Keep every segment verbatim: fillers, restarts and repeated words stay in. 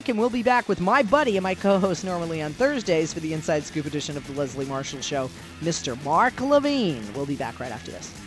and we'll be back with my buddy and my co-host normally on Thursdays for the Inside Scoop edition of the Leslie Marshall Show, Mister Mark Levine. We'll be back right after this.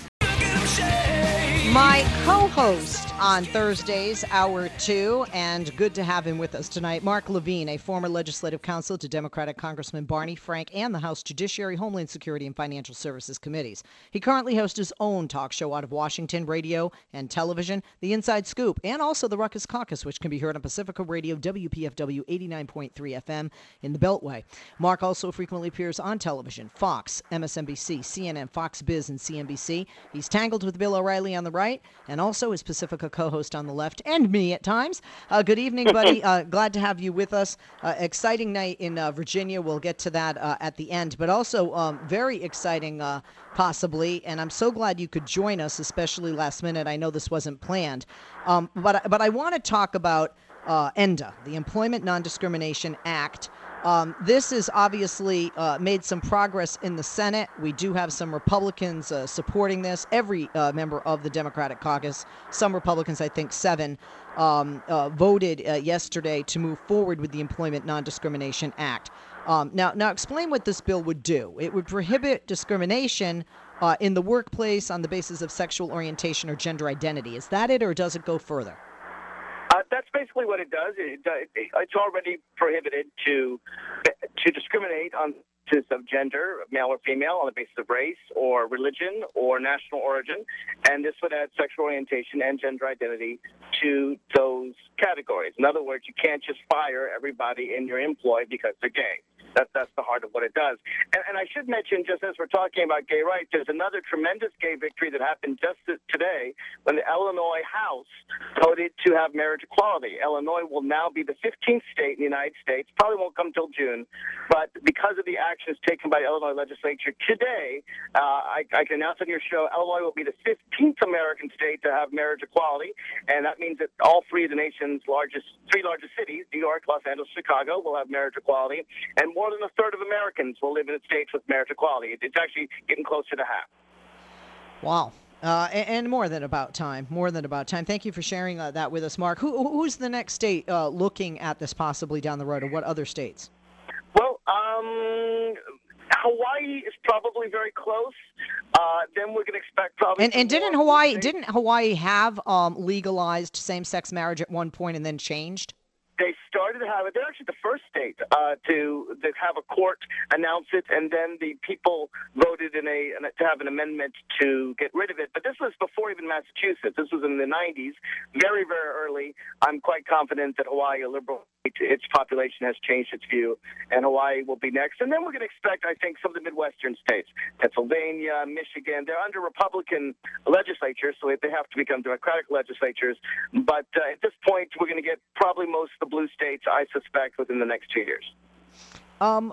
My co-host on Thursdays, hour two, and good to have him with us tonight, Mark Levine, a former legislative counsel to Democratic Congressman Barney Frank and the House Judiciary, Homeland Security, and Financial Services Committees. He currently hosts his own talk show out of Washington, radio and television, The Inside Scoop, and also the Ruckus Caucus, which can be heard on Pacifica Radio, W P F W eighty-nine point three F M in the Beltway. Mark also frequently appears on television, Fox, M S N B C, C N N, Fox Biz, and C N B C. He's tangled with Bill O'Reilly on the right, and also his Pacifica co-host on the left, and me at times. Uh, good evening, buddy. Uh, glad to have you with us. Uh, exciting night in uh, Virginia. We'll get to that uh, at the end, but also um, very exciting, uh, possibly, and I'm so glad you could join us, especially last minute. I know this wasn't planned, um, but, but I want to talk about uh, ENDA, the Employment Non-Discrimination Act. Um, this has obviously uh, made some progress in the Senate. We do have some Republicans uh, supporting this. Every uh, member of the Democratic caucus, some Republicans, I think seven, um, uh, voted uh, yesterday to move forward with the Employment Non-Discrimination Act. Um, now, now, explain what this bill would do. It would prohibit discrimination uh, in the workplace on the basis of sexual orientation or gender identity. Is that it, or does it go further? Uh, that's basically what it does. It, it, it's already prohibited to to discriminate on the basis of gender, male or female, on the basis of race or religion or national origin, and this would add sexual orientation and gender identity to those categories. In other words, you can't just fire everybody in your employ because they're gay. That's, that's the heart of what it does. And, and I should mention, just as we're talking about gay rights, there's another tremendous gay victory that happened just today when the Illinois House voted to have marriage equality. Illinois will now be the fifteenth state in the United States, probably won't come till June, but because of the actions taken by the Illinois legislature today, uh, I, I can announce on your show, Illinois will be the fifteenth American state to have marriage equality, and that means that all three of the nation's largest, three largest cities, New York, Los Angeles, Chicago, will have marriage equality, and more than a third of Americans will live in states with marriage equality. It's actually getting closer to half. Wow. Uh, and, and more than about time. More than about time. Thank you for sharing uh, that with us, Mark. Who, who's the next state uh, looking at this possibly down the road, or what other states? Well, um, Hawaii is probably very close. Uh, then we're going to expect probably. And, and didn't Hawaii didn't Hawaii have um, legalized same-sex marriage at one point and then changed? They started to have it. They're actually the first state uh, to, to have a court announce it, and then the people voted in a to have an amendment to get rid of it. But this was before even Massachusetts. This was in the nineties, very, very early. I'm quite confident that Hawaii, a liberal, its population has changed its view, and Hawaii will be next. And then we're going to expect, I think, some of the Midwestern states, Pennsylvania, Michigan. They're under Republican legislatures, so they have to become Democratic legislatures. But uh, at this point, we're going to get probably most of the blue states, I suspect, within the next two years. Um,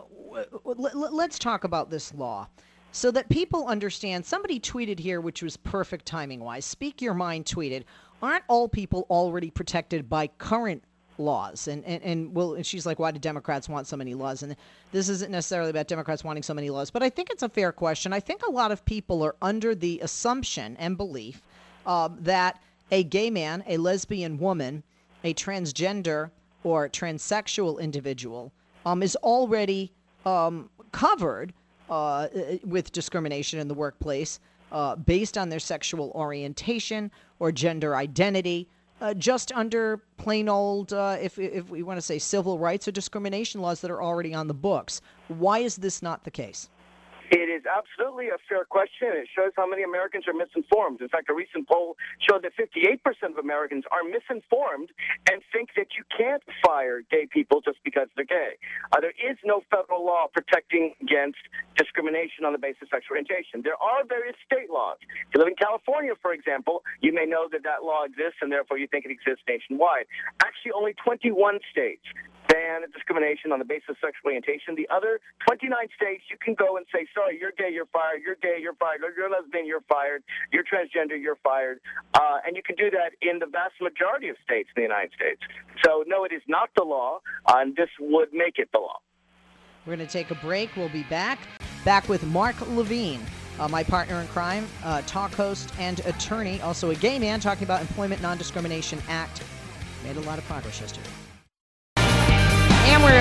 let's talk about this law so that people understand. Somebody tweeted here, which was perfect timing-wise. Speak Your Mind tweeted, aren't all people already protected by current laws? And, and, and, well, and she's like, why do Democrats want so many laws? And this isn't necessarily about Democrats wanting so many laws, but I think it's a fair question. I think a lot of people are under the assumption and belief uh, that a gay man, a lesbian woman, a transgender or transsexual individual um, is already um, covered uh, with discrimination in the workplace uh, based on their sexual orientation or gender identity, uh, just under plain old, uh, if, if we want to say civil rights or discrimination laws that are already on the books. Why is this not the case? It is absolutely a fair question. It shows how many Americans are misinformed. In fact, a recent poll showed that fifty-eight percent of Americans are misinformed and think that you can't fire gay people just because they're gay. Uh, there is no federal law protecting against discrimination on the basis of sexual orientation. There are various state laws. If you live in California, for example, you may know that that law exists, and therefore you think it exists nationwide. Actually, only twenty-one states ban discrimination on the basis of sexual orientation. The other twenty-nine states, you can go and say, sorry, you're gay, you're fired, you're gay, you're fired, you're lesbian, you're fired, you're transgender, you're fired. Uh, and you can do that in the vast majority of states in the United States. So, no, it is not the law, uh, and this would make it the law. We're going to take a break. We'll be back. Back with Mark Levine, uh, my partner in crime, uh, talk host and attorney, also a gay man, talking about Employment Non-Discrimination Act. Made a lot of progress yesterday.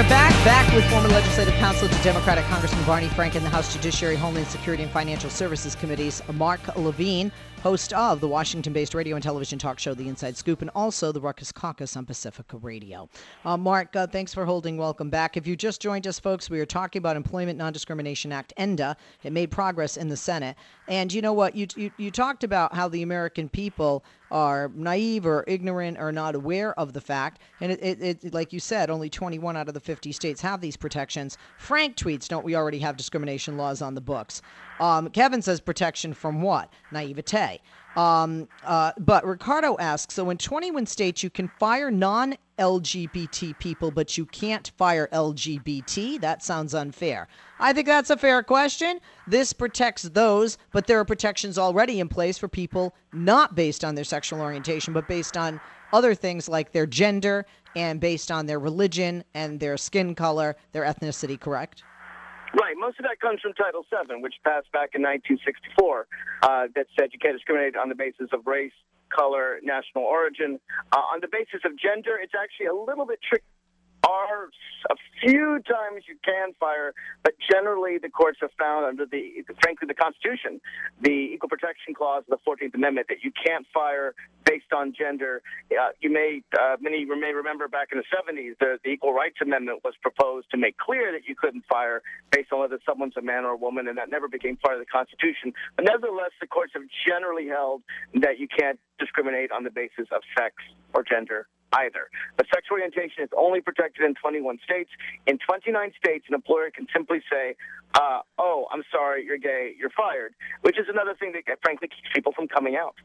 back, back with former legislative counsel to Democratic Congressman Barney Frank and the House Judiciary, Homeland Security, and Financial Services Committees, Mark Levine, host of the Washington-based radio and television talk show The Inside Scoop, and also the Ruckus Caucus on Pacifica Radio. Uh, Mark, uh, thanks for holding. Welcome back. If you just joined us, folks, we are talking about Employment Non-Discrimination Act, ENDA. It made progress in the Senate. And you know what? You, you, you talked about how the American people are naive or ignorant or not aware of the fact. And it, it, it, like you said, only twenty-one out of the fifty states have these protections. Frank tweets, don't we already have discrimination laws on the books? Um, Kevin says protection from what? Naivete. Um, uh, but Ricardo asks, so in twenty-one states, you can fire non-L G B T people, but you can't fire L G B T? That sounds unfair. I think that's a fair question. This protects those, but there are protections already in place for people not based on their sexual orientation, but based on other things like their gender and based on their religion and their skin color, their ethnicity, correct? Right. Most of that comes from Title seven, which passed back in nineteen sixty-four, uh, that said you can't discriminate on the basis of race, color, national origin. Uh, on the basis of gender, it's actually a little bit tricky. Are a few times you can fire, but generally the courts have found under the, frankly, the Constitution, the Equal Protection Clause of the fourteenth Amendment, that you can't fire based on gender. Uh, you may, uh, many may remember back in the seventies, the, the Equal Rights Amendment was proposed to make clear that you couldn't fire based on whether someone's a man or a woman, and that never became part of the Constitution. But nevertheless, the courts have generally held that you can't discriminate on the basis of sex or gender either. But sexual orientation is only protected in twenty-one states. In twenty-nine states, an employer can simply say, uh, oh, I'm sorry, you're gay, you're fired, which is another thing that, frankly, keeps people from coming out.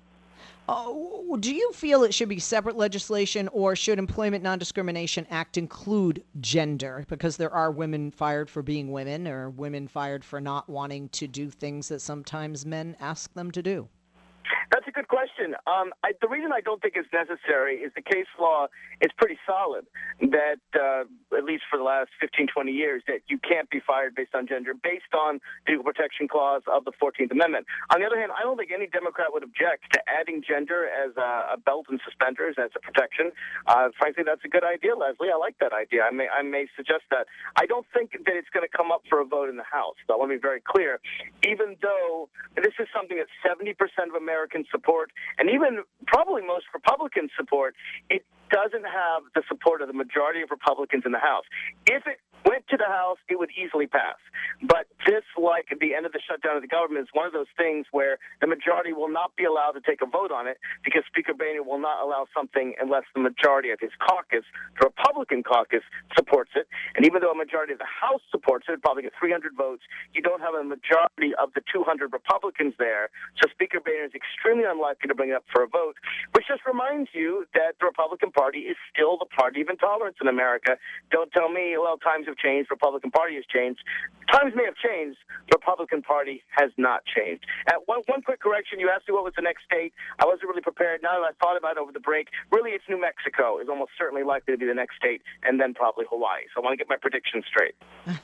Oh, do you feel it should be separate legislation, or should Employment Non-Discrimination Act include gender? Because there are women fired for being women, or women fired for not wanting to do things that sometimes men ask them to do. That's a good question. Um, I, the reason I don't think it's necessary is the case law is pretty solid, that uh, at least for the last fifteen, twenty years, that you can't be fired based on gender, based on the Equal Protection Clause of the fourteenth Amendment. On the other hand, I don't think any Democrat would object to adding gender as a, a belt and suspenders, as a protection. Uh, frankly, that's a good idea, Leslie. I like that idea. I may, I may suggest that. I don't think that it's going to come up for a vote in the House, so I want to be very clear. Even though this is something that seventy percent of Americans support, and even probably most Republicans support, it doesn't have the support of the majority of Republicans in the House. If it went to the House, it would easily pass. But this, like the end of the shutdown of the government, is one of those things where the majority will not be allowed to take a vote on it, because Speaker Boehner will not allow something unless the majority of his caucus, the Republican caucus, supports it. And even though a majority of the House supports it, probably get three hundred votes, you don't have a majority of the two hundred Republicans there. So Speaker Boehner is extremely unlikely to bring it up for a vote, which just reminds you that the Republican Party is still the party of intolerance in America. Don't tell me, well, times have changed, the Republican Party has changed. Times may have changed, the Republican Party has not changed. Uh, one, one quick correction, you asked me what was the next state. I wasn't really prepared. Now that I thought about it over the break, really it's New Mexico is almost certainly likely to be the next state, and then probably Hawaii. So I want to get my predictions straight.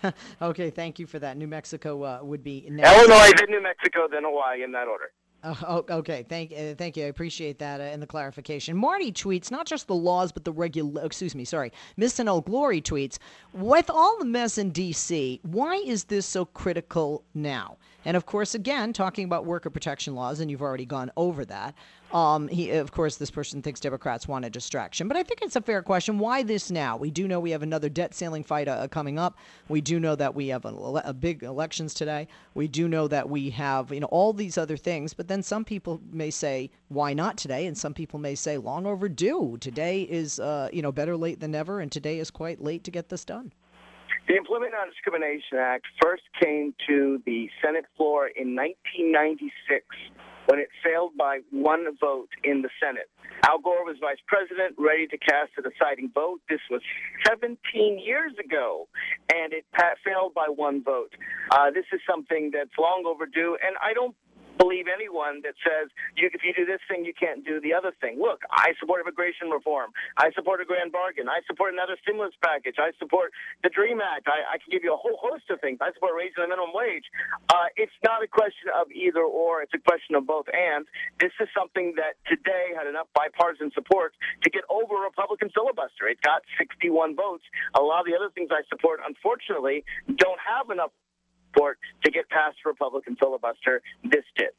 Okay, thank you for that. New Mexico uh, would be next. Illinois, then New Mexico, then Hawaii, in that order. Oh, okay. Thank, uh, thank you. I appreciate that uh, and the clarification. Marty tweets not just the laws, but the regular. Excuse me. Sorry, Miss N L Glory tweets, with all the mess in D C, why is this so critical now? And of course, again, talking about worker protection laws, and you've already gone over that. Um, he, of course, this person thinks Democrats want a distraction, but I think it's a fair question. Why this now? We do know we have another debt ceiling fight uh, coming up. We do know that we have a, a big elections today. We do know that we have, you know, all these other things, but then some people may say, why not today? And some people may say, long overdue. Today is, uh, you know, better late than never, and today is quite late to get this done. The Employment Non-Discrimination Act first came to the Senate floor in nineteen ninety-six when it failed by one vote in the Senate. Al Gore was vice president, ready to cast a deciding vote. This was seventeen years ago, and it failed by one vote. Uh, this is something that's long overdue, and I don't believe anyone that says you, if you do this thing, you can't do the other thing. Look, I support immigration reform. I support a grand bargain. I support another stimulus package. I support the DREAM Act. I, I can give you a whole host of things. I support raising the minimum wage. Uh, it's not a question of either or. It's a question of both and. This is something that today had enough bipartisan support to get over a Republican filibuster. It got sixty-one votes. A lot of the other things I support, unfortunately, don't have enough support to get past the Republican filibuster. This did.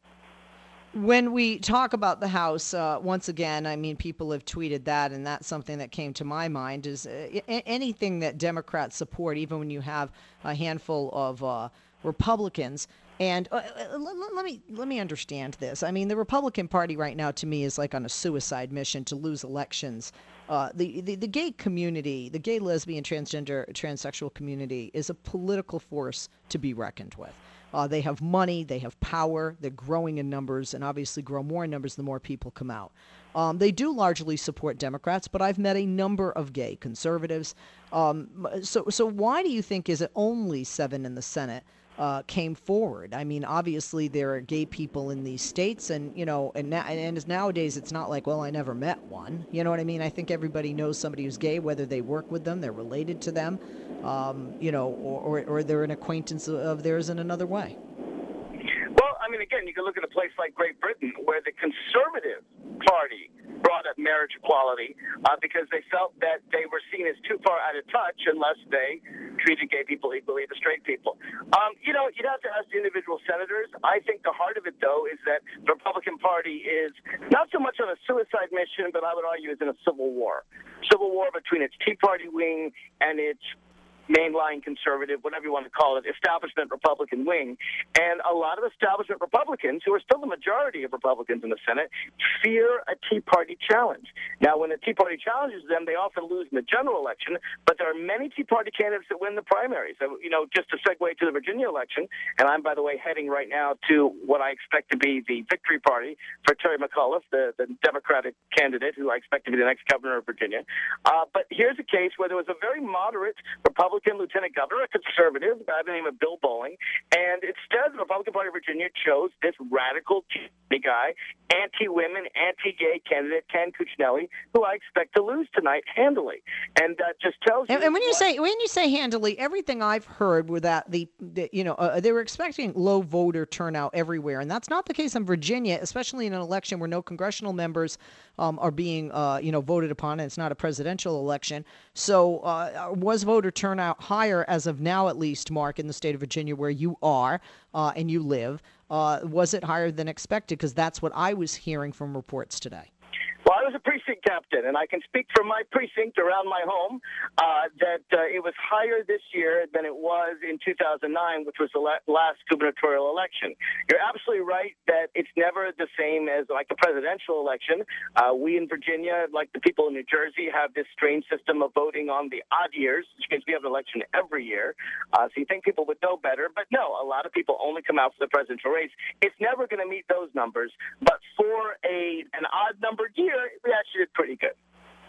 When we talk about the House, uh, once again, I mean, people have tweeted that, and that's something that came to my mind, is uh, anything that Democrats support, even when you have a handful of uh, Republicans. And uh, let, let me let me understand this. I mean, the Republican Party right now, to me, is like on a suicide mission to lose elections. Uh, the, the the gay community, the gay, lesbian, transgender, transsexual community, is a political force to be reckoned with. Uh, they have money, they have power, they're growing in numbers, and obviously grow more in numbers the more people come out. Um, they do largely support Democrats, but I've met a number of gay conservatives. Um, so so why do you think is it only seven in the Senate Uh, came forward? I mean, obviously there are gay people in these states, and you know, and na- and nowadays it's not like, well, I never met one. You know what I mean? I think everybody knows somebody who's gay, whether they work with them, they're related to them, um, you know, or, or or they're an acquaintance of theirs in another way. Well, I mean, again, you can look at a place like Great Britain, where the Conservative Party brought up marriage equality uh, because they felt that they were seen as too far out of touch unless they treated gay people equally to straight people. Um, you know, you'd have to ask the individual senators. I think the heart of it, though, is that the Republican Party is not so much on a suicide mission, but I would argue is in a civil war. Civil war between its Tea Party wing and its mainline conservative, whatever you want to call it, establishment Republican wing. And a lot of establishment Republicans, who are still the majority of Republicans in the Senate, fear a Tea Party challenge. Now, when the Tea Party challenges them, they often lose in the general election, but there are many Tea Party candidates that win the primaries. So, you know, just to segue to the Virginia election, and I'm, by the way, heading right now to what I expect to be the victory party for Terry McAuliffe, the, the Democratic candidate who I expect to be the next governor of Virginia. Uh, but here's a case where there was a very moderate Republican lieutenant governor, a conservative, by the name of Bill Bolling, and instead the Republican Party of Virginia chose this radical guy, anti-women, anti-gay candidate, Ken Cuccinelli, who I expect to lose tonight handily. And that just tells you. And, and when you what, say when you say handily, everything I've heard were that the, the you know uh, they were expecting low voter turnout everywhere, and that's not the case in Virginia, especially in an election where no congressional members um, are being uh, you know voted upon, and it's not a presidential election. So uh, was voter turnout higher as of now, at least, Mark, in the state of Virginia where you are uh, and you live? Uh, was it higher than expected? Because that's what I was hearing from reports today. Well, I was a precinct captain, and I can speak from my precinct around my home uh, that uh, it was higher this year than it was in two thousand nine, which was the la- last gubernatorial election. You're absolutely right that it's never the same as like the presidential election. Uh, we in Virginia, like the people in New Jersey, have this strange system of voting on the odd years, which means we have an election every year. Uh, so you think people would know better, but no, a lot of people only come out for the presidential race. It's never going to meet those numbers, but for a an odd-numbered year, we actually did pretty good.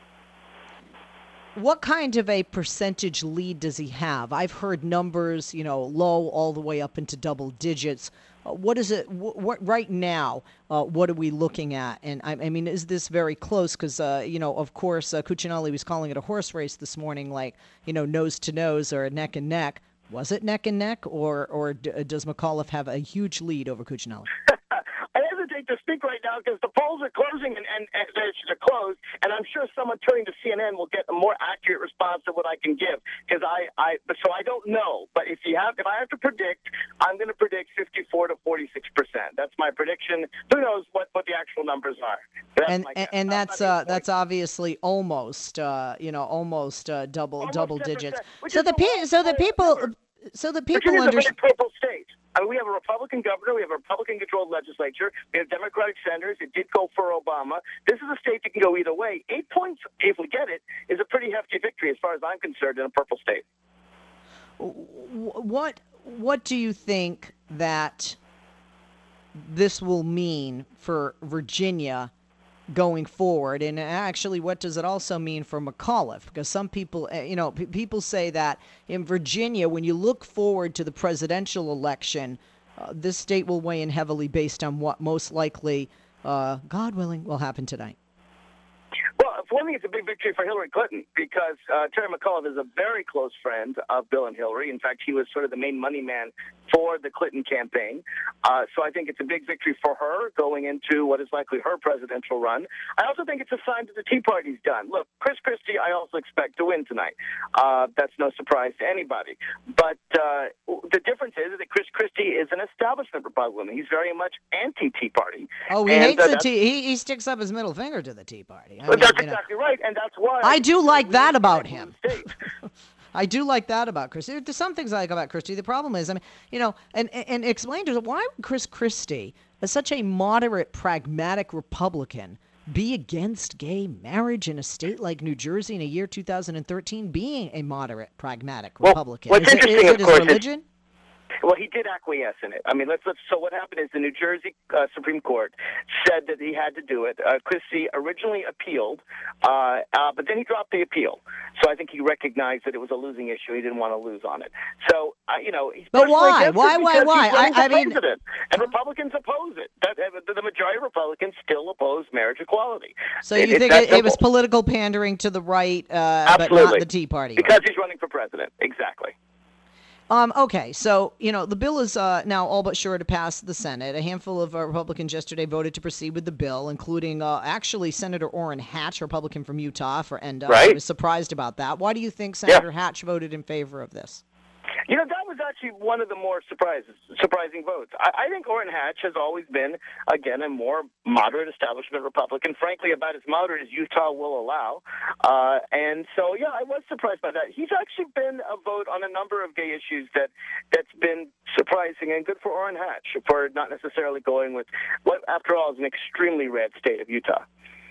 What kind of a percentage lead does he have? I've heard numbers, you know, low all the way up into double digits. Uh, what is it? Wh- what right now? Uh, what are we looking at? And I, I mean, is this very close? Because uh, you know, of course, uh, Cuccinelli was calling it a horse race this morning, like you know, nose to nose or neck and neck. Was it neck and neck, or or d- does McAuliffe have a huge lead over Cuccinelli? I hesitate to speak right now because the polls are closing and, and, and they're closed, and I'm sure someone turning to C N N will get a more accurate response than what I can give. Because I, I, so I don't know. But if you have, if I have to predict, I'm going to predict fifty-four to forty-six percent. That's my prediction. Who knows what, what the actual numbers are? That's and and, and that's uh, that's obviously almost uh, you know almost uh, double almost double ten digits. percent, So the pe- so the people so the people Virginia's understand. a very purple state. I mean, we have a Republican governor. We have a Republican-controlled legislature. We have Democratic senators. It did go for Obama. This is a state that can go either way. Eight points, if we get it, is a pretty hefty victory as far as I'm concerned in a purple state. What what do you think that this will mean for Virginia going forward? And actually, what does it also mean for McAuliffe? Because some people, you know, p- people say that in Virginia, when you look forward to the presidential election, uh, this state will weigh in heavily based on what most likely, uh, God willing, will happen tonight. Well, for one thing, it's a big victory for Hillary Clinton because uh, Terry McAuliffe is a very close friend of Bill and Hillary. In fact, he was sort of the main money man for the Clinton campaign. Uh, so I think it's a big victory for her going into what is likely her presidential run. I also think it's a sign that the Tea Party's done. Look, Chris Christie, I also expect to win tonight. Uh, that's no surprise to anybody. But uh, the difference is that Chris Christie is an establishment Republican. He's very much anti-Tea Party. Oh, he and, hates uh, the Tea. He, he sticks up his middle finger to the Tea Party. I Well, mean, that's you know, exactly right, and that's why I do like that about in him. the state. I do like that about Christie. There's some things I like about Christie. The problem is, I mean, you know, and and, and explain to us why would Chris Christie, as such a moderate, pragmatic Republican, be against gay marriage in a state like New Jersey in a year two thousand thirteen, being a moderate, pragmatic Well, Republican? what's Is it, interesting, is of it his course, is- religion? Well, he did acquiesce in it. I mean, let's, let's. So what happened is the New Jersey uh, Supreme Court said that he had to do it. Uh, Christie originally appealed, uh, uh, but then he dropped the appeal. So I think he recognized that it was a losing issue. He didn't want to lose on it. So uh, you know, he's But personally why? against Why, it why, because why? he's running I- I for mean- president, and Republicans oppose it. That, uh, the majority of Republicans still oppose marriage equality. So It- you it's think that it, it was simple. political pandering to the right, uh, but Absolutely. not the Tea Party? right? Because he's running for president. Exactly. Um, okay, so, you know, the bill is uh, now all but sure to pass the Senate. A handful of uh, Republicans yesterday voted to proceed with the bill, including uh, actually Senator Orrin Hatch, Republican from Utah for N D O. I Right. was surprised about that. Why do you think Senator Hatch voted in favor of this? You know, that was actually one of the more surprises, surprising votes. I, I think Orrin Hatch has always been, again, a more moderate establishment Republican, frankly, about as moderate as Utah will allow. Uh, and so, yeah, I was surprised by that. He's actually been a vote on a number of gay issues that, that's been surprising and good for Orrin Hatch for not necessarily going with what, after all, is an extremely red state of Utah.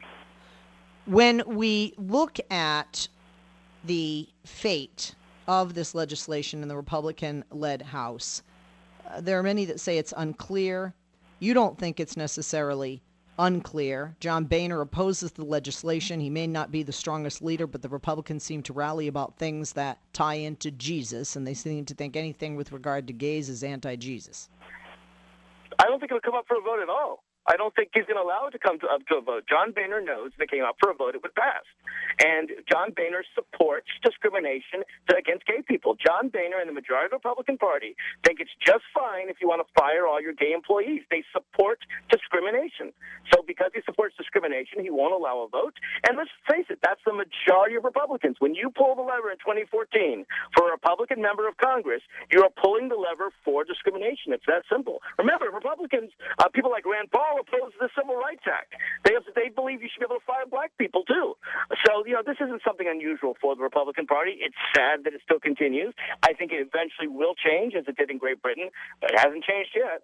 When we look at the fate of this legislation in the Republican-led House, uh, there are many that say it's unclear. You don't think it's necessarily unclear. John Boehner opposes the legislation. He may not be the strongest leader, but the Republicans seem to rally about things that tie into Jesus, and they seem to think anything with regard to gays is anti-Jesus. I don't think it'll come up for a vote at all. I don't think he's going to allow it to come to, up to a vote. John Boehner knows if it came up for a vote, it would pass. And John Boehner supports discrimination against gay people. John Boehner and the majority of the Republican Party think it's just fine if you want to fire all your gay employees. They support discrimination. So because he supports discrimination, he won't allow a vote. And let's face it, that's the majority of Republicans. When you pull the lever in twenty fourteen for a Republican member of Congress, you are pulling the lever for discrimination. It's that simple. Remember, Republicans, uh, people like Rand Paul, opposed the Civil Rights Act. They have, they believe you should be able to fire black people, too. So, you know, this isn't something unusual for the Republican Party. It's sad that it still continues. I think it eventually will change, as it did in Great Britain, but it hasn't changed yet.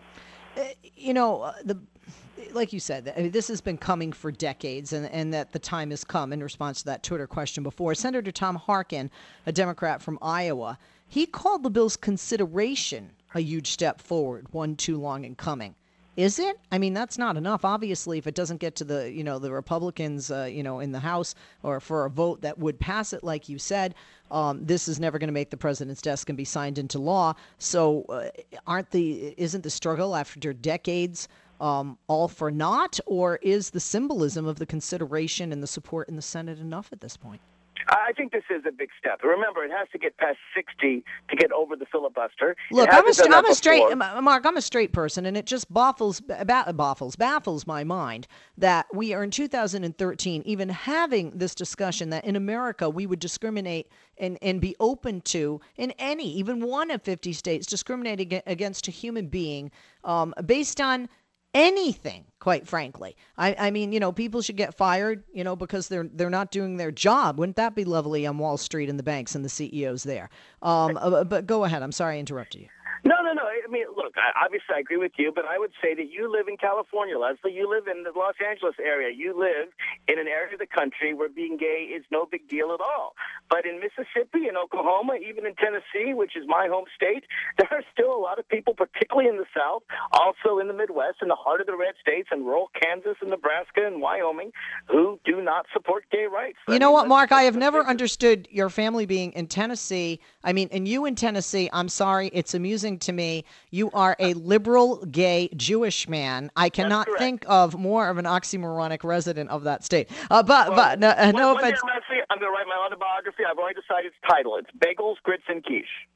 Uh, you know, uh, the like you said, I mean, this has been coming for decades, and, and that the time has come in response to that Twitter question before. Senator Tom Harkin, a Democrat from Iowa, he called the bill's consideration a huge step forward, one too long in coming. Is it? I mean, that's not enough. Obviously, if it doesn't get to the, you know, the Republicans, uh, you know, in the House or for a vote that would pass it, like you said, um, this is never going to make the president's desk and be signed into law. So, uh, aren't the isn't the struggle after decades um, all for naught, or is the symbolism of the consideration and the support in the Senate enough at this point? I think this is a big step. Remember, it has to get past sixty to get over the filibuster. Look, It I'm a, hasn't st- done I'm that a straight, before. Mark, I'm a straight person, and it just baffles, ba- baffles, baffles my mind that we are in two thousand thirteen even having this discussion that in America we would discriminate and, and be open to, in any, even one of fifty states, discriminating ag- against a human being um, based on anything, quite frankly. I, I mean, you know, people should get fired, you know, because they're they're not doing their job. Wouldn't that be lovely on Wall Street and the banks and the C E Os there? Um, uh, but go ahead. I'm sorry I interrupted you. No, no, no. I mean, look, I, obviously I agree with you, but I would say that you live in California, Leslie. You live in the Los Angeles area. You live in an area of the country where being gay is no big deal at all. But in Mississippi and Oklahoma, even in Tennessee, which is my home state, there are still a lot of people, particularly in the South, also in the Midwest, in the heart of the red states, in rural Kansas and Nebraska and Wyoming, who do not support gay rights. You I know mean, what, Mark? I have that's- never understood your family being in Tennessee. I mean, and you in Tennessee, I'm sorry, it's amusing to me, you are a liberal, gay, Jewish man. I cannot think of more of an oxymoronic resident of that state. Uh, but, well, but no, uh, no one, offense. One day I'm going to write my autobiography. I've already decided its title. It's Bagels, Grits, and Quiche.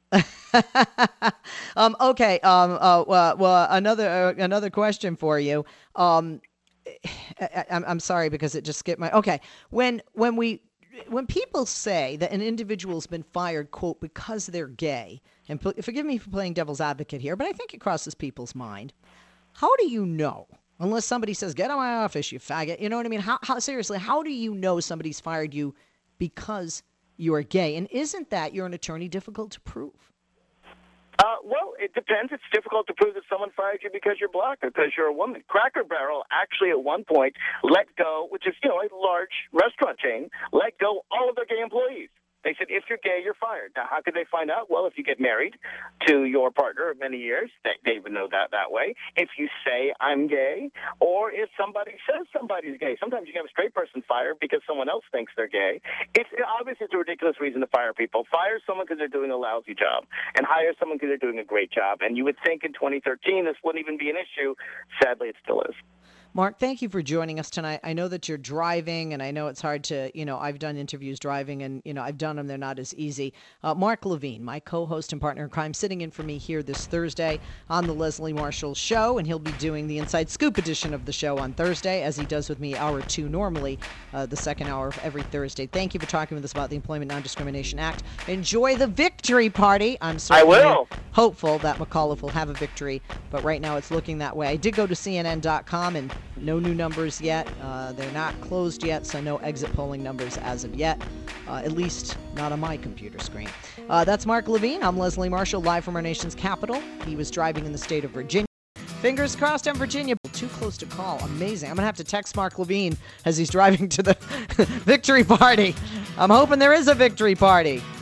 um, okay. Um, uh, well, well, another uh, another question for you. Um, I, I'm I'm sorry because it just skipped my. Okay, when when we when people say that an individual's been fired, quote, because they're gay, and p- forgive me for playing devil's advocate here, but I think it crosses people's mind. How do you know? Unless somebody says, "Get out of my office, you faggot." You know what I mean? How how seriously? How do you know somebody's fired you because you are gay? And isn't that, you're an attorney, difficult to prove? Uh, well, it depends. It's difficult to prove that someone fired you because you're black or because you're a woman. Cracker Barrel actually at one point let go, which is, you know, a large restaurant chain, let go all of their gay employees. They said, if you're gay, you're fired. Now, how could they find out? Well, if you get married to your partner of many years, they, they would know that that way. If you say, I'm gay, or if somebody says somebody's gay. Sometimes you can have a straight person fired because someone else thinks they're gay. It's obviously it's a ridiculous reason to fire people. Fire someone because they're doing a lousy job, and hire someone because they're doing a great job. And you would think in twenty thirteen this wouldn't even be an issue. Sadly, it still is. Mark, thank you for joining us tonight. I know that you're driving, and I know it's hard to, you know, I've done interviews driving, and, you know, I've done them. They're not as easy. Uh, Mark Levine, my co-host and partner in crime, sitting in for me here this Thursday on the Leslie Marshall Show, and he'll be doing the Inside Scoop edition of the show on Thursday, as he does with me hour two normally, uh, the second hour of every Thursday. Thank you for talking with us about the Employment Non-Discrimination Act. Enjoy the victory party. I'm certainly I will. hopeful that McAuliffe will have a victory, but right now it's looking that way. I did go to C N N dot com, and no new numbers yet. Uh, they're not closed yet, so no exit polling numbers as of yet, uh, at least not on my computer screen. Uh, that's Mark Levine. I'm Leslie Marshall, live from our nation's capital. He was driving in the state of Virginia. Fingers crossed on Virginia. Too close to call. Amazing. I'm going to have to text Mark Levine as he's driving to the victory party. I'm hoping there is a victory party.